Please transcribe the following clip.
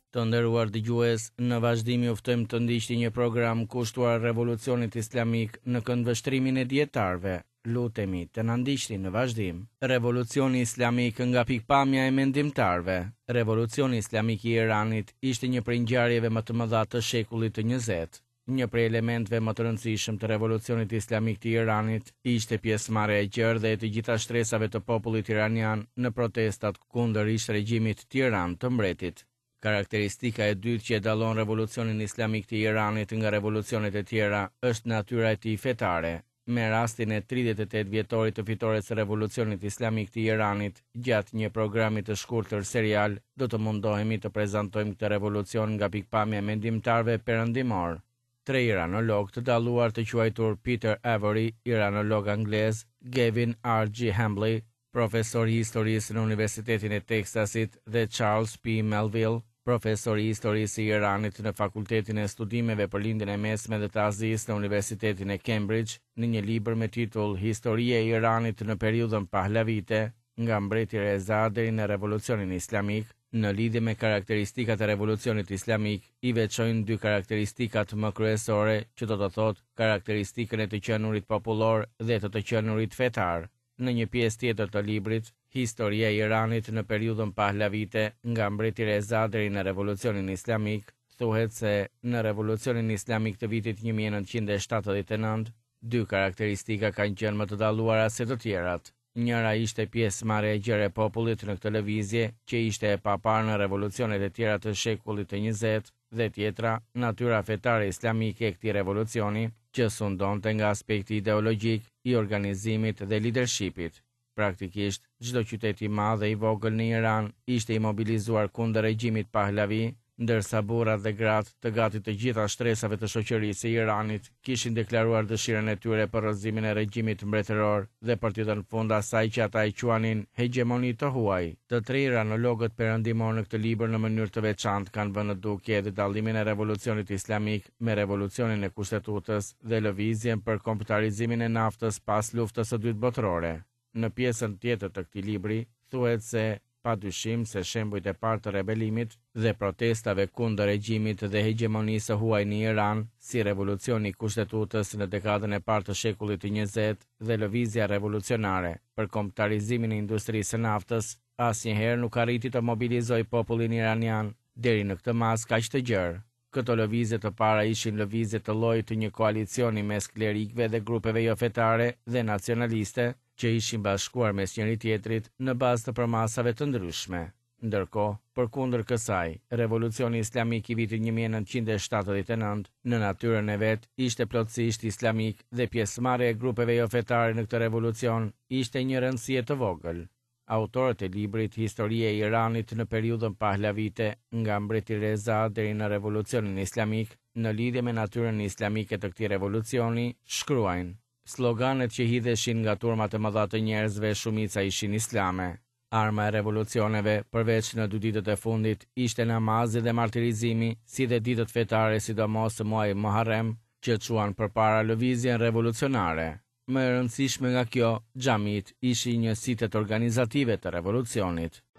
Të nderuar dëgjues, në vazhdim ju ftojmë të ndiqni një program kushtuar revolucionit islamik në këndvështrimin e dietarëve. Lutemi të na ndiqni në vazhdim. Revolucioni islamik nga pikpamja e mendimtarëve. Revolucioni islamik i Iranit ishte një prej ngjarjeve më të mëdha të shekullit të 20. Një prej elementëve më të rëndësishëm të revolucionit islamik të Iranit ishte pjesëmarrja e gjerë dhe e të gjitha shtresave të popullit iranian në protestat kundër ish regjimit tiran të mbretit. Karakteristika e dytë që e dallon revolucionin islamik të Iranit nga revolucionet e tjera është natyra e tij fetare. Me rastin e 38 vjetorit të fitores së revolucionit islamik të Iranit, gjatë një programi të shkurtër serial, do të mundohemi të prezantojmë këtë revolucion nga pikpamja e mendimtarëve perëndimor. 3 iranolog të dalluar të quajtur Peter Avery, iranolog anglez, Gavin R.G. Hambly, profesor i historisë në Universitetin e Teksasit dhe Charles P. Melville, profesor i historisë i Iranit në Fakultetin e Studimeve për Lindjen e Mesme dhe të Azisë në Universitetin e Cambridge, në një libër me titull Historia e Iranit në periudhën Pahlavite, nga mbreti Reza deri në revolucionin islamik, në lidhje me karakteristikat e revolucionit islamik, i veçojnë 2 karakteristikat më kryesore, që do të thotë karakteristikën e të qenurit popullor dhe të qenurit fetar. Në një pjesë tjetër të librit, Historia e Iranit në periudhën Pahlavite, nga mbreti Reza deri në revolucionin islamik, thuhet se në revolucionin islamik të vitit 1979, 2 karakteristika kanë qenë më të dalluara se të tjerat. Njëra ishte pjesëmarrja e gjerë e popullit në këtë lëvizje, që ishte e paparë në revolucionet e tjera të shekullit të 20, dhe tjetra, natyra fetare islamike e këtij revolucioni, që sundonte nga aspekti ideologjik i organizimit dhe leadershipit. Praktikisht, çdo qytet i madh dhe i vogël në Iran ishte imobilizuar kundër regjimit Pahlavi, ndërsa burrat dhe gratë të gati të gjitha shtresave të shoqërisë së Iranit kishin deklaruar dëshirën e tyre për rrëzimin e regjimit mbretëror dhe për të dhënë fund asaj që ata e quanin hegemoni të huaj. Të 3 iranologët perëndimor në këtë libër në mënyrë të veçantë kanë vënë në dukje edhe dallimin e revolucionit islamik me revolucionin e kushtetutës dhe lëvizjen për kombëtarizimin e naftës pas luftës së dytë botërore. Në pjesën tjetër të këtij libri thuhet se padyshim se shembujt e parë të rebelimit dhe protestave kundër regjimit dhe hegemonisë së huaj në Iran, si revolucioni i kushtetutës në dekadën e parë të shekullit të 20 dhe lëvizja revolucionare për kombëtarizimin e industrisë së naftës, asnjëherë nuk arriti të mobilizojë popullin iranian deri në këtë masë kaq të gjerë. Këto lëvizje të para ishin lëvizje të llojit të një koalicioni mes klerikëve dhe grupeve jo fetare dhe nacionaliste, që ishin bashkuar mes njëri tjetrit në bazë të përmasave të ndryshme. Ndërkohë, përkundër kësaj, revolucioni islamik i vitit 1979, në natyrën e vet, ishte plotësisht islamik dhe pjesëmarrja e grupeve jo fetare në këtë revolucion ishte një rëndësie të vogël. Autorët e librit Historia e Iranit në periudhën Pahlavite, nga mbreti Reza deri në revolucionin islamik, në lidhje me natyrën islamike të këtij revolucioni, shkruajnë: sloganet që hidheshin nga turmat e mëdha të njerëzve, shumica ishin islame. Arma e revolucioneve, përveç në 2 ditët e fundit, ishte namazi dhe martirizimi, si dhe ditët fetare, sidomos muaji Muharrem, që quan përpara lëvizjen revolucionare. Më e rëndësishme nga kjo, xhamit ishin një sitet organizative të revolucionit.